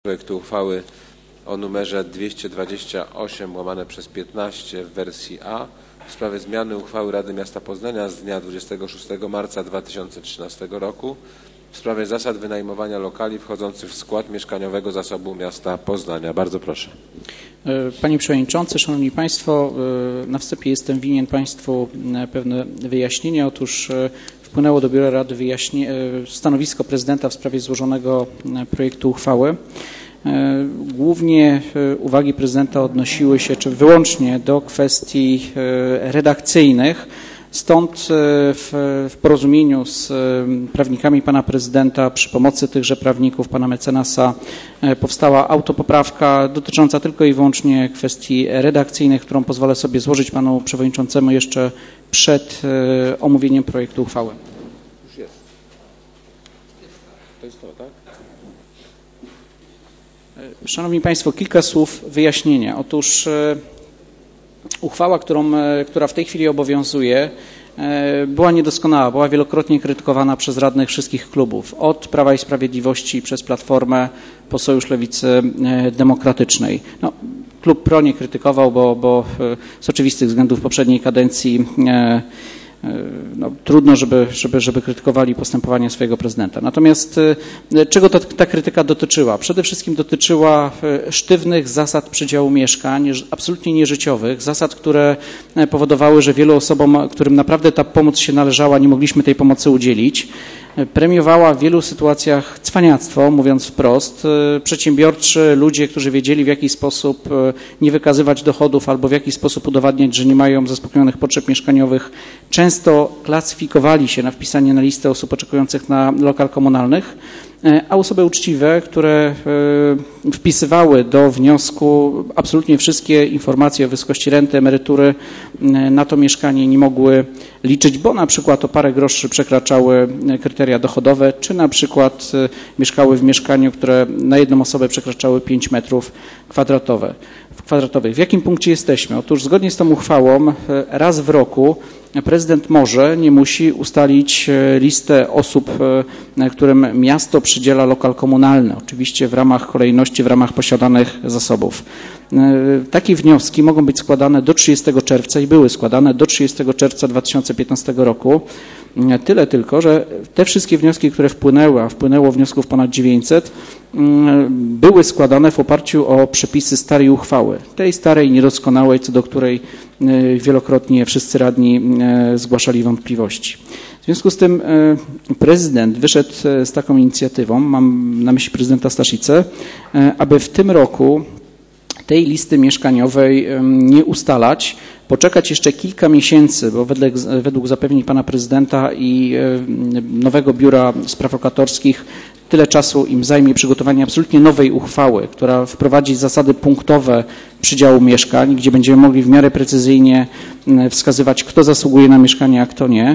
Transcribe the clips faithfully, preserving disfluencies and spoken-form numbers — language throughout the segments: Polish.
Projektu uchwały o numerze dwieście dwadzieścia osiem łamane przez piętnaście w wersji A w sprawie zmiany uchwały Rady Miasta Poznania z dnia dwudziestego szóstego marca dwa tysiące trzynastego roku w sprawie zasad wynajmowania lokali wchodzących w skład mieszkaniowego zasobu miasta Poznania. Bardzo proszę. Panie Przewodniczący, Szanowni Państwo, na wstępie jestem winien Państwu pewne wyjaśnienia. Otóż wpłynęło do Biura Rady wyjaśnie... stanowisko prezydenta w sprawie złożonego projektu uchwały. Głównie uwagi prezydenta odnosiły się czy wyłącznie do kwestii redakcyjnych. Stąd w, w porozumieniu z prawnikami pana prezydenta przy pomocy tychże prawników, pana mecenasa, powstała autopoprawka dotycząca tylko i wyłącznie kwestii redakcyjnych, którą pozwolę sobie złożyć panu przewodniczącemu jeszcze przed omówieniem projektu uchwały. Już jest. To jest to, tak? Szanowni Państwo, kilka słów wyjaśnienia. Otóż uchwała, którą, która w tej chwili obowiązuje, była niedoskonała, była wielokrotnie krytykowana przez radnych wszystkich klubów, od Prawa i Sprawiedliwości przez Platformę po Sojusz Lewicy Demokratycznej. No, klub Pro nie krytykował, bo, bo z oczywistych względów poprzedniej kadencji no, trudno, żeby, żeby, żeby krytykowali postępowanie swojego prezydenta. Natomiast czego to, ta krytyka dotyczyła? Przede wszystkim dotyczyła sztywnych zasad przydziału mieszkań, absolutnie nieżyciowych, zasad, które powodowały, że wielu osobom, którym naprawdę ta pomoc się należała, nie mogliśmy tej pomocy udzielić. Premiowała w wielu sytuacjach cwaniactwo, mówiąc wprost. Przedsiębiorczy ludzie, którzy wiedzieli, w jaki sposób nie wykazywać dochodów albo w jaki sposób udowadniać, że nie mają zaspokojonych potrzeb mieszkaniowych, często klasyfikowali się na wpisanie na listę osób oczekujących na lokal komunalnych, a osoby uczciwe, które wpisywały do wniosku absolutnie wszystkie informacje o wysokości renty, emerytury, na to mieszkanie nie mogły liczyć, bo na przykład o parę groszy przekraczały kryteria dochodowe, czy na przykład mieszkały w mieszkaniu, które na jedną osobę przekraczały pięć metrów kwadratowych. W jakim punkcie jesteśmy? Otóż zgodnie z tą uchwałą raz w roku prezydent może, nie musi ustalić listę osób, którym miasto przydziela lokal komunalny, oczywiście w ramach kolejności, w ramach posiadanych zasobów. Takie wnioski mogą być składane do trzydziestego czerwca i były składane do trzydziestego czerwca dwa tysiące piętnastego roku. Tyle tylko, że te wszystkie wnioski, które wpłynęły, a wpłynęło wniosków ponad dziewięćset, były składane w oparciu o przepisy starej uchwały, tej starej, niedoskonałej, co do której wielokrotnie wszyscy radni zgłaszali wątpliwości. W związku z tym prezydent wyszedł z taką inicjatywą, mam na myśli prezydenta Staszice, aby w tym roku tej listy mieszkaniowej nie ustalać, poczekać jeszcze kilka miesięcy, bo wedle, według zapewnień pana prezydenta i nowego Biura Spraw Lokatorskich tyle czasu im zajmie przygotowanie absolutnie nowej uchwały, która wprowadzi zasady punktowe przydziału mieszkań, gdzie będziemy mogli w miarę precyzyjnie wskazywać, kto zasługuje na mieszkanie, a kto nie.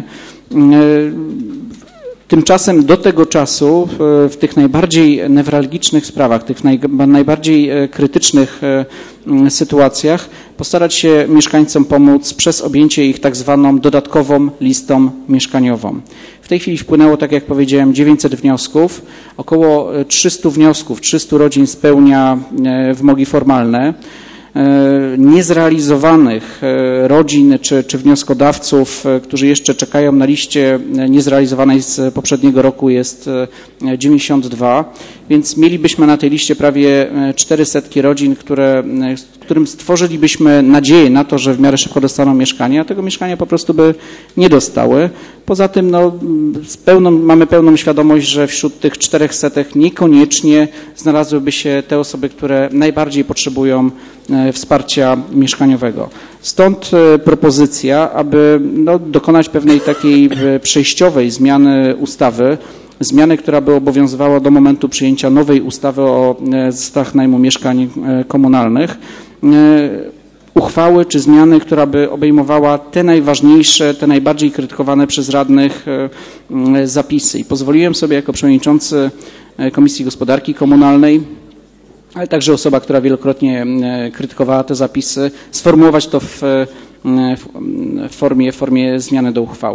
Tymczasem do tego czasu w tych najbardziej newralgicznych sprawach, tych naj, najbardziej krytycznych sytuacjach postarać się mieszkańcom pomóc przez objęcie ich tak zwaną dodatkową listą mieszkaniową. W tej chwili wpłynęło, tak jak powiedziałem, dziewięćset wniosków, około trzysta wniosków, trzysta rodzin spełnia wymogi formalne. Niezrealizowanych rodzin czy, czy wnioskodawców, którzy jeszcze czekają na liście niezrealizowanej z poprzedniego roku, jest dziewięćdziesiąt dwa, więc mielibyśmy na tej liście prawie czterysta rodzin, które, którym stworzylibyśmy nadzieję na to, że w miarę szybko dostaną mieszkanie, a tego mieszkania po prostu by nie dostały. Poza tym no, z pełną, mamy pełną świadomość, że wśród tych czterechset niekoniecznie znalazłyby się te osoby, które najbardziej potrzebują wsparcia mieszkaniowego. Stąd propozycja, aby no, dokonać pewnej takiej przejściowej zmiany ustawy, zmiany, która by obowiązywała do momentu przyjęcia nowej ustawy o zasadach najmu mieszkań komunalnych, uchwały czy zmiany, która by obejmowała te najważniejsze, te najbardziej krytykowane przez radnych zapisy. I pozwoliłem sobie jako przewodniczący Komisji Gospodarki Komunalnej, ale także osoba, która wielokrotnie krytykowała te zapisy, sformułować to w, w, formie, w formie zmiany do uchwały.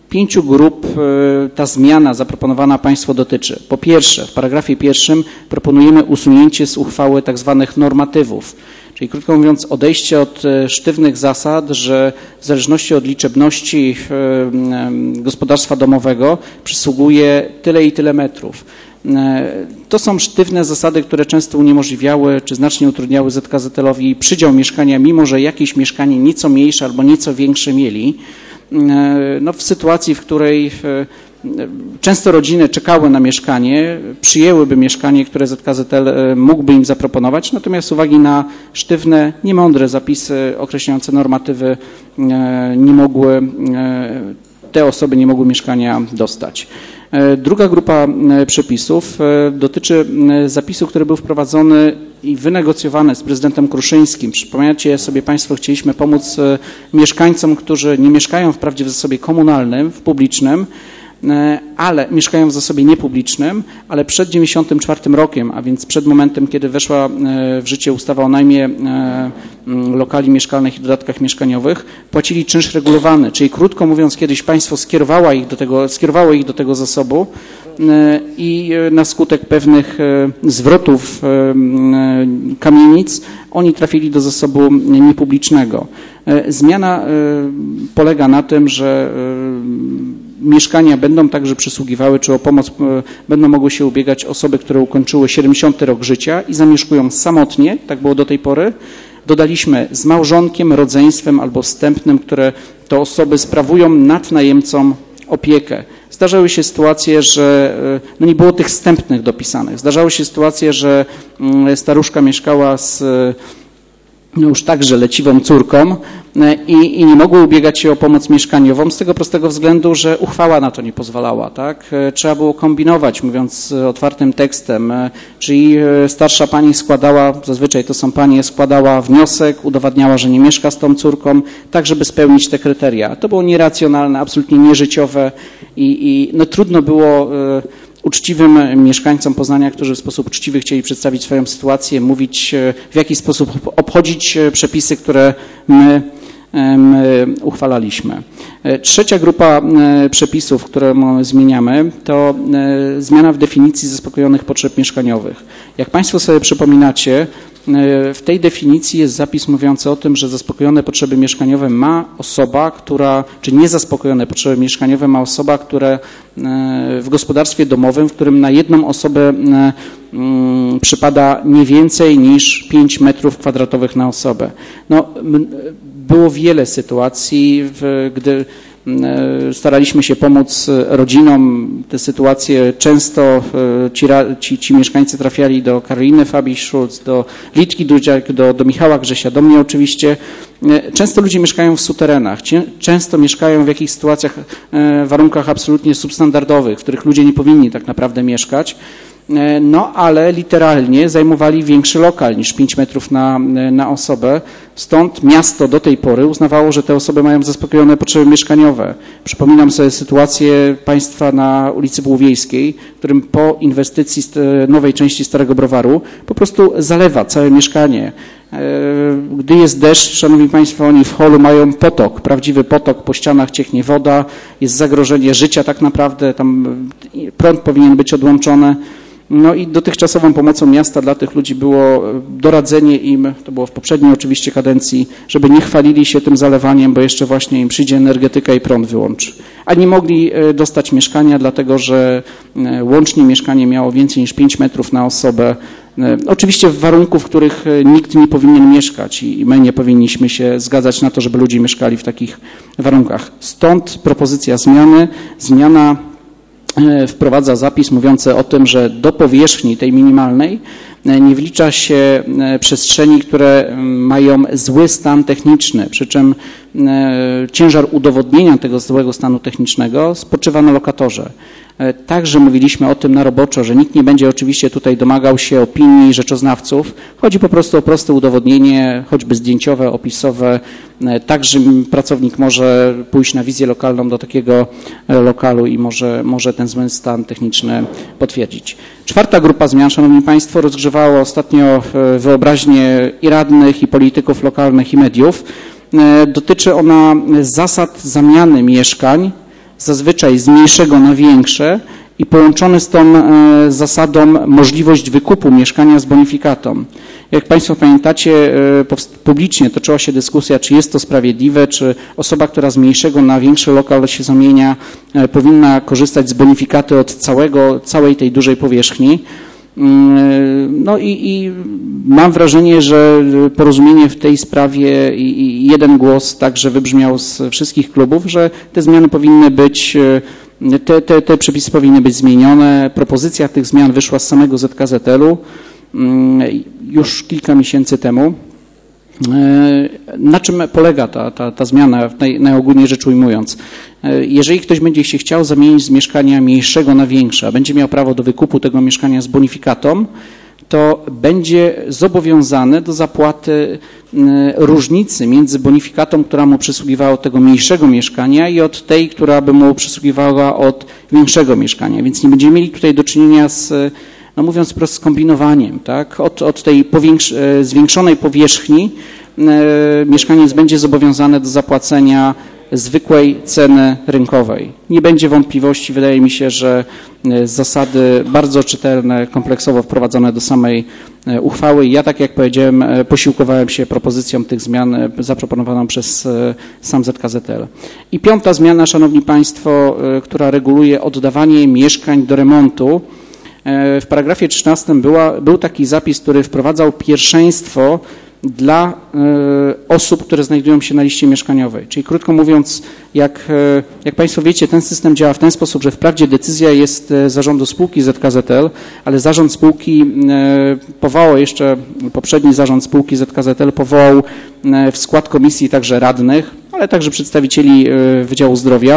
Pięciu grup ta zmiana zaproponowana Państwu dotyczy. Po pierwsze, w paragrafie pierwszym proponujemy usunięcie z uchwały tak zwanych normatywów, czyli krótko mówiąc odejście od sztywnych zasad, że w zależności od liczebności gospodarstwa domowego przysługuje tyle i tyle metrów. To są sztywne zasady, które często uniemożliwiały czy znacznie utrudniały Z K Z L-owi przydział mieszkania, mimo że jakieś mieszkanie nieco mniejsze albo nieco większe mieli. No, w sytuacji, w której często rodziny czekały na mieszkanie, przyjęłyby mieszkanie, które Z K Z L mógłby im zaproponować, natomiast z uwagi na sztywne, niemądre zapisy określające normatywy nie mogły, te osoby nie mogły mieszkania dostać. Druga grupa przepisów dotyczy zapisu, który był wprowadzony i wynegocjowany z prezydentem Kruszyńskim. Przypominacie sobie Państwo, chcieliśmy pomóc mieszkańcom, którzy nie mieszkają wprawdzie w zasobie komunalnym, w publicznym, ale mieszkają w zasobie niepublicznym, ale przed dziewięćdziesiątym czwartym rokiem, a więc przed momentem, kiedy weszła w życie ustawa o najmie lokali mieszkalnych i dodatkach mieszkaniowych, płacili czynsz regulowany, czyli krótko mówiąc, kiedyś państwo skierowała ich do tego, skierowało ich do tego zasobu i na skutek pewnych zwrotów kamienic oni trafili do zasobu niepublicznego. Zmiana polega na tym, że mieszkania będą także przysługiwały, czy o pomoc będą mogły się ubiegać osoby, które ukończyły siedemdziesiąty rok życia i zamieszkują samotnie, tak było do tej pory. Dodaliśmy z małżonkiem, rodzeństwem albo wstępnym, które to osoby sprawują nad najemcą opiekę. Zdarzały się sytuacje, że no nie było tych wstępnych dopisanych. Zdarzały się sytuacje, że staruszka mieszkała z no już także leciwą córką i, i nie mogły ubiegać się o pomoc mieszkaniową z tego prostego względu, że uchwała na to nie pozwalała. Tak? Trzeba było kombinować, mówiąc otwartym tekstem, czyli starsza pani składała, zazwyczaj to są panie, składała wniosek, udowadniała, że nie mieszka z tą córką, tak żeby spełnić te kryteria. To było nieracjonalne, absolutnie nieżyciowe i, i no trudno było uczciwym mieszkańcom Poznania, którzy w sposób uczciwy chcieli przedstawić swoją sytuację, mówić, w jaki sposób obchodzić przepisy, które my, my uchwalaliśmy. Trzecia grupa przepisów, które zmieniamy, to zmiana w definicji zaspokojonych potrzeb mieszkaniowych. Jak Państwo sobie przypominacie, w tej definicji jest zapis mówiący o tym, że zaspokojone potrzeby mieszkaniowe ma osoba, która, czy niezaspokojone potrzeby mieszkaniowe ma osoba, która w gospodarstwie domowym, w którym na jedną osobę przypada nie więcej niż pięć metrów kwadratowych na osobę. No, było wiele sytuacji, gdy staraliśmy się pomóc rodzinom. Te sytuacje często ci, ci, ci mieszkańcy trafiali do Karoliny Fabiś-Schulz, do Litki Dudziak, do, do Michała Grzesia, do mnie oczywiście. Często ludzie mieszkają w suterenach, często mieszkają w jakichś sytuacjach, warunkach absolutnie substandardowych, w których ludzie nie powinni tak naprawdę mieszkać. No, ale literalnie zajmowali większy lokal niż pięć metrów na, na osobę. Stąd miasto do tej pory uznawało, że te osoby mają zaspokojone potrzeby mieszkaniowe. Przypominam sobie sytuację państwa na ulicy Błowiejskiej, w którym po inwestycji nowej części Starego Browaru po prostu zalewa całe mieszkanie. Gdy jest deszcz, szanowni państwo, oni w holu mają potok, prawdziwy potok, po ścianach cieknie woda, jest zagrożenie życia tak naprawdę, tam prąd powinien być odłączony. No i dotychczasową pomocą miasta dla tych ludzi było doradzenie im, to było w poprzedniej oczywiście kadencji, żeby nie chwalili się tym zalewaniem, bo jeszcze właśnie im przyjdzie energetyka i prąd wyłączy. A nie mogli dostać mieszkania, dlatego że łącznie mieszkanie miało więcej niż pięć metrów na osobę. Oczywiście w warunków, w których nikt nie powinien mieszkać i my nie powinniśmy się zgadzać na to, żeby ludzie mieszkali w takich warunkach. Stąd propozycja zmiany, zmiana wprowadza zapis mówiący o tym, że do powierzchni tej minimalnej nie wlicza się przestrzeni, które mają zły stan techniczny, przy czym ciężar udowodnienia tego złego stanu technicznego spoczywa na lokatorze. Także mówiliśmy o tym na roboczo, że nikt nie będzie oczywiście tutaj domagał się opinii rzeczoznawców. Chodzi po prostu o proste udowodnienie, choćby zdjęciowe, opisowe. Także pracownik może pójść na wizję lokalną do takiego lokalu i może, może ten zły stan techniczny potwierdzić. Czwarta grupa zmian, szanowni państwo, rozgrzewała ostatnio wyobraźnię i radnych, i polityków lokalnych, i mediów. Dotyczy ona zasad zamiany mieszkań zazwyczaj z mniejszego na większe i połączone z tą zasadą możliwość wykupu mieszkania z bonifikatą. Jak Państwo pamiętacie, publicznie toczyła się dyskusja, czy jest to sprawiedliwe, czy osoba, która z mniejszego na większy lokal się zamienia, powinna korzystać z bonifikaty od całego, całej tej dużej powierzchni. No i, i mam wrażenie, że porozumienie w tej sprawie i jeden głos także wybrzmiał z wszystkich klubów, że te zmiany powinny być, te, te, te przepisy powinny być zmienione. Propozycja tych zmian wyszła z samego Z K Z L-u już kilka miesięcy temu. Na czym polega ta, ta, ta zmiana, naj, najogólniej rzecz ujmując? Jeżeli ktoś będzie się chciał zamienić z mieszkania mniejszego na większe, a będzie miał prawo do wykupu tego mieszkania z bonifikatą, to będzie zobowiązany do zapłaty różnicy między bonifikatą, która mu przysługiwała od tego mniejszego mieszkania i od tej, która by mu przysługiwała od większego mieszkania. Więc nie będziemy mieli tutaj do czynienia z, no mówiąc wprost, skombinowaniem, tak? Od, od tej zwiększonej powierzchni e, mieszkaniec będzie zobowiązany do zapłacenia zwykłej ceny rynkowej. Nie będzie wątpliwości, wydaje mi się, że zasady bardzo czytelne, kompleksowo wprowadzone do samej uchwały. Ja, tak jak powiedziałem, posiłkowałem się propozycją tych zmian zaproponowaną przez sam Z K Z L. I piąta zmiana, Szanowni Państwo, która reguluje oddawanie mieszkań do remontu. W paragrafie trzynastym była, był taki zapis, który wprowadzał pierwszeństwo dla y, osób, które znajdują się na liście mieszkaniowej. Czyli krótko mówiąc, jak, y, jak Państwo wiecie, ten system działa w ten sposób, że wprawdzie decyzja jest y, zarządu spółki Z K Z L, ale zarząd spółki y, powołał jeszcze, poprzedni zarząd spółki Z K Z L powołał y, w skład komisji także radnych, ale także przedstawicieli y, Wydziału Zdrowia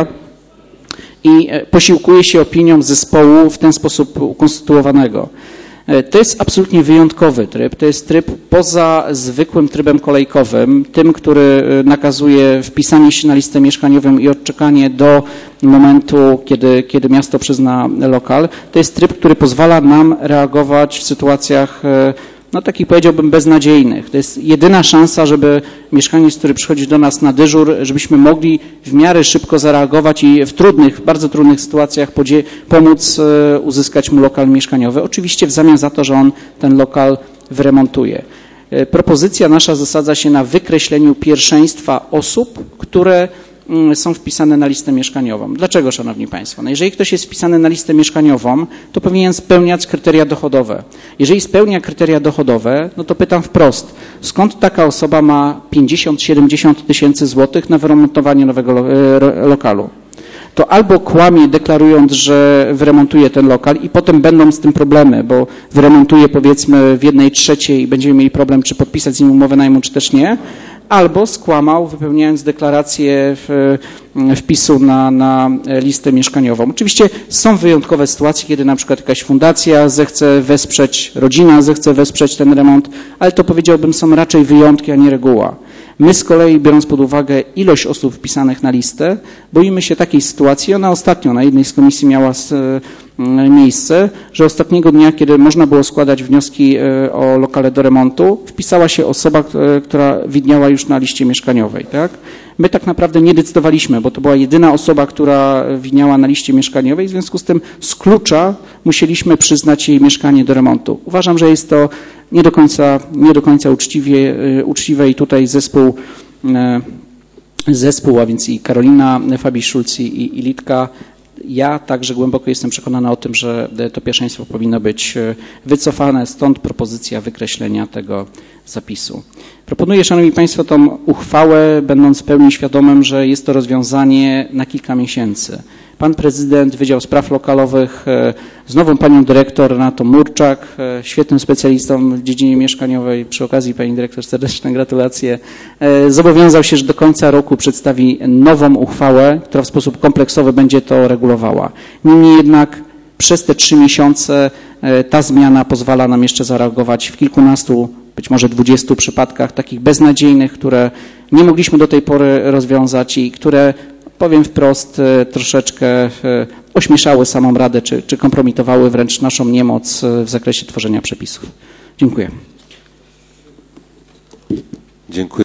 i y, posiłkuje się opinią zespołu w ten sposób ukonstytuowanego. To jest absolutnie wyjątkowy tryb. To jest tryb poza zwykłym trybem kolejkowym, tym, który nakazuje wpisanie się na listę mieszkaniową i odczekanie do momentu, kiedy, kiedy miasto przyzna lokal. To jest tryb, który pozwala nam reagować w sytuacjach, no takich powiedziałbym beznadziejnych. To jest jedyna szansa, żeby mieszkaniec, który przychodzi do nas na dyżur, żebyśmy mogli w miarę szybko zareagować i w trudnych, bardzo trudnych sytuacjach pomóc uzyskać mu lokal mieszkaniowy. Oczywiście w zamian za to, że on ten lokal wyremontuje. Propozycja nasza zasadza się na wykreśleniu pierwszeństwa osób, które są wpisane na listę mieszkaniową. Dlaczego, Szanowni Państwo? No jeżeli ktoś jest wpisany na listę mieszkaniową, to powinien spełniać kryteria dochodowe. Jeżeli spełnia kryteria dochodowe, no to pytam wprost, skąd taka osoba ma pięćdziesiąt siedemdziesiąt tysięcy złotych na wyremontowanie nowego lokalu? To albo kłamie, deklarując, że wyremontuje ten lokal i potem będą z tym problemy, bo wyremontuje powiedzmy w jednej trzeciej i będziemy mieli problem, czy podpisać z nim umowę najmu, czy też nie, albo skłamał, wypełniając deklarację w, wpisu na, na listę mieszkaniową. Oczywiście są wyjątkowe sytuacje, kiedy na przykład jakaś fundacja zechce wesprzeć, rodzina zechce wesprzeć ten remont, ale to powiedziałbym są raczej wyjątki, a nie reguła. My z kolei, biorąc pod uwagę ilość osób wpisanych na listę, boimy się takiej sytuacji, ona ostatnio na jednej z komisji miała miejsce, że ostatniego dnia, kiedy można było składać wnioski o lokale do remontu, wpisała się osoba, która widniała już na liście mieszkaniowej. Tak? My tak naprawdę nie decydowaliśmy, bo to była jedyna osoba, która widniała na liście mieszkaniowej, w związku z tym z klucza musieliśmy przyznać jej mieszkanie do remontu. Uważam, że jest to nie do końca, nie do końca uczciwie, uczciwe i tutaj zespół, zespół, a więc i Karolina Fabisz-Szulc i, i Litka, ja także głęboko jestem przekonana o tym, że to pierwszeństwo powinno być wycofane, stąd propozycja wykreślenia tego zapisu. Proponuję, Szanowni Państwo, tą uchwałę, będąc w pełni świadomym, że jest to rozwiązanie na kilka miesięcy. Pan prezydent, Wydział Spraw Lokalowych, z nową panią dyrektor Renatą Murczak, świetnym specjalistą w dziedzinie mieszkaniowej, przy okazji pani dyrektor serdeczne gratulacje, zobowiązał się, że do końca roku przedstawi nową uchwałę, która w sposób kompleksowy będzie to regulowała. Niemniej jednak przez te trzy miesiące ta zmiana pozwala nam jeszcze zareagować w kilkunastu, być może dwudziestu przypadkach takich beznadziejnych, które nie mogliśmy do tej pory rozwiązać i które, powiem wprost, troszeczkę ośmieszały samą Radę, czy, czy kompromitowały wręcz naszą niemoc w zakresie tworzenia przepisów. Dziękuję. Dziękuję.